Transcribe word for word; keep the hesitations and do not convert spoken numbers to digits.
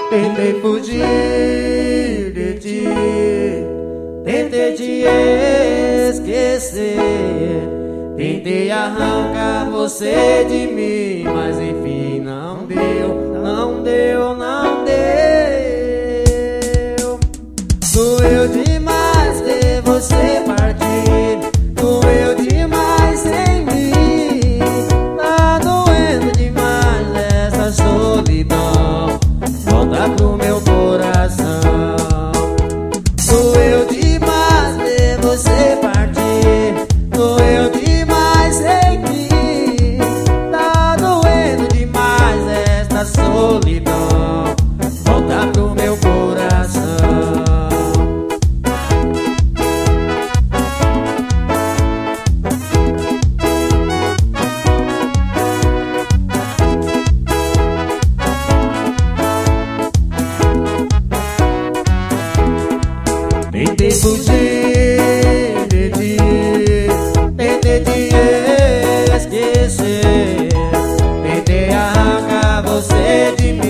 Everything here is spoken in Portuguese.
Tentei fugir de ti, tentei te esquecer, tentei arrancar você de mim, mas enfim não deu, não deu, não deu. Doeu demais ver você partir, doeu demais em mim, tá doendo demais essa solidão, volta pro meu coração. Doeu demais ver você partir, doeu demais em mim, tá doendo demais esta solidão, volta pro meu coração. Tentei fugir de ti, tentei te esquecer, tentei arrancar você de mim,